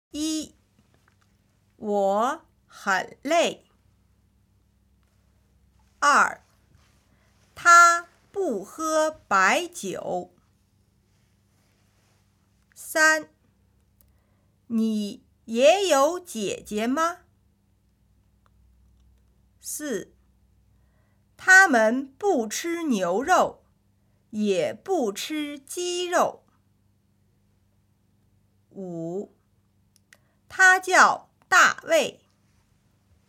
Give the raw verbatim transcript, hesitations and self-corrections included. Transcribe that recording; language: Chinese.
一，我很累。二，他不喝白酒。三，你也有姐姐吗？四，他们不吃牛肉，也不吃鸡肉。五，他叫大卫。